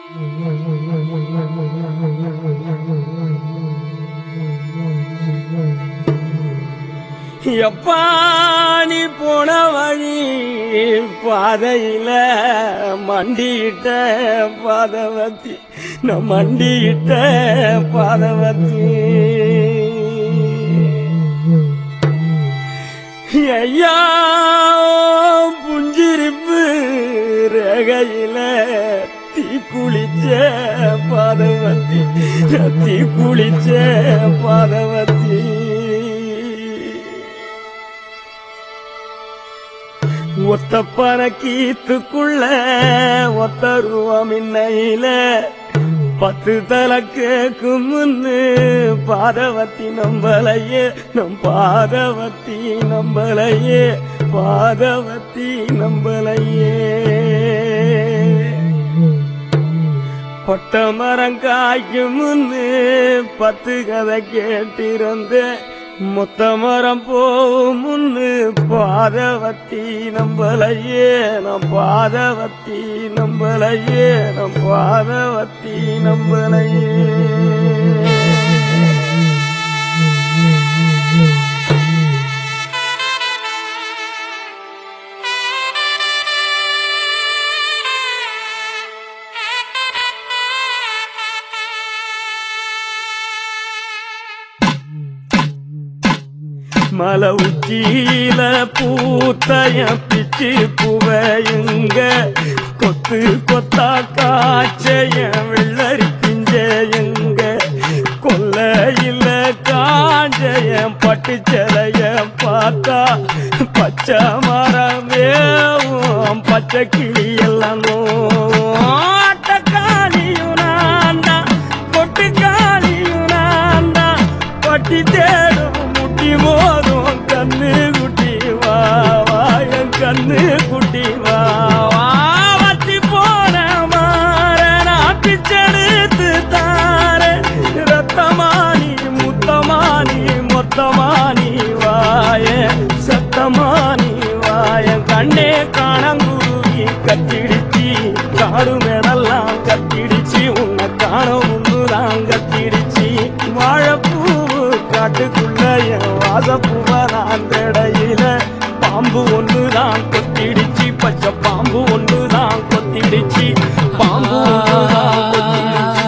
எப்பா நீ போன வழி பாதையில மண்டியிட்ட பாதவத்தி நான் மண்டியிட்ட பாதவத்தி ஐயா புஞ்சிருப்பு ரேகையில தீ குளிச்ச பாதவத்தி தீ குளிச்ச பாதவத்தி ஒத்த பணக்கீத்துக்குள்ள ஒத்த ரூபம் இன்னையில 10 தலை கேக்கும் முன்னு பாதவத்தி நம்பலையே நம் பாதவத்தி நம்பலையே பாதவத்தி நம்பலையே கொட்ட மரம் காய்க்கும் முன்னு 10 கதை கேட்டிருந்தேன் மொத்த மரம் போவும் முன்னு பாதவத்தி நம்பலையே நம் பாதவத்தி நம்பலையே நம் பாதவத்தி நம்பலையே மலை உச்சியில பூத்தைய பிச்சு புவையுங்க கொத்து கொத்தா காய்ச்சைய வெள்ளரி பிஞ்சையுங்க கொல்லையில காஞ்சைய பட்டு சிலைய பார்த்தா பச்சை மரமேவும் பச்சை கிளி எல்லாம் ஆட்டக்காளியும் நான்தா கொட்டுக்காளியும் நான்தா பட்டி தேடும் முட்டி மோதும் கண்ணு குட்டி வா என் கண்ணு குட்டி வா வத்தி போன மாற நான் பிச்செடுத்து தார ரத்தமானி முத்தமானி மொத்தமானி வாய சத்தமானி வாய கண்ணே காணங்குருவி கத்திடுச்சி காடு மேடெல்லாம் கத்திடுச்சி உன்னை காண ஒண்ணுதான் கத்திடுச்சி வாழைப்பூவு காட்டுக்குள்ள என் வாசப்பூவ நான் தேடையில பாம்பு ஒண்ணுதான் கொத்திடுச்சு பச்சை பாம்பு ஒண்ணுதான் கொத்திடுச்சு பாம்பு ஒண்ணுதான் கொத்திடுச்சு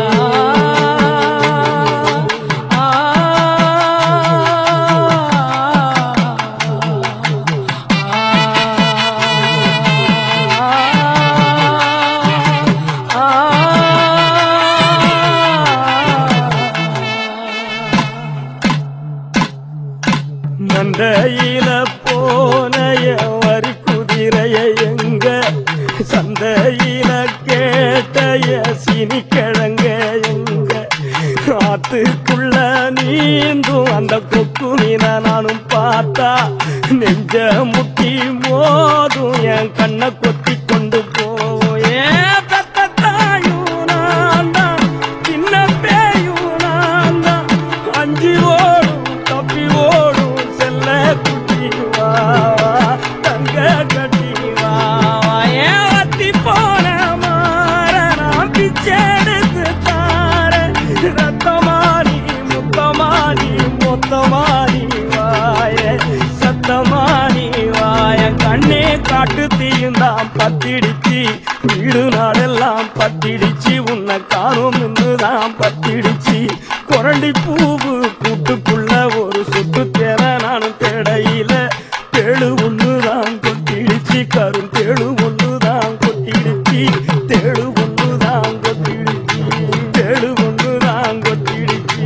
மந்தையில போனைய வரி குதிரைய எங்க சந்தையில கேட்டைய சினி கிழங்க எங்க ஆத்துக்குள்ள நீந்தும் அந்த கொக்கு மீன நானும் பார்த்தா நெஞ்ச முட்டி மோதும் என் கண்ணை கொத்தி கொண்டு போவோம் ஏன் தாயும் நான் தான் சின்ன பேயும் நான் தான் அஞ்சு ஓடும் தப்பி ஓடும் குட்டி வா தங்க கட்டி வா ஏன் வத்தி போன மாற நான் பிச்செடுத்து தார ரத்தமானி முத்தமானி மொத்தமானி வாய சத்தமானி வாய கண்ணே காட்டு தீயுந்தான் பத்திடுச்சு வீடு நாடெல்லாம் பத்திடுச்சு உன்னை காணும் இன்னுதான் பத்திடுச்சு கொரண்டி பூவு கூட்டுக்குள்ள ஒரு சுட்டு தேர நானும் தேடையில தேழு ஒண்ணுதான் கொத்திடுச்சு கரும் தேழு ஒண்ணுதான் கொத்திடுச்சு தேழு ஒண்ணுதான் கொத்திடுச்சு தேழு ஒண்ணுதான் கொத்திடுச்சு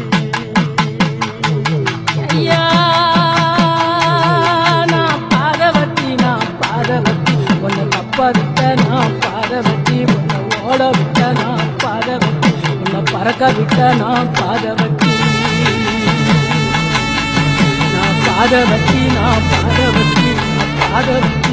ஐயா நான் பாதவத்தி உன்னை தப்பா விட்ட நான் பாதவத்தி உன்னை ஓட விட்ட நான் பாதவத்தி உன்னை பறக்க விட்ட நான் பாதவத்தி பாதவத்தி நான் பாதவத்தி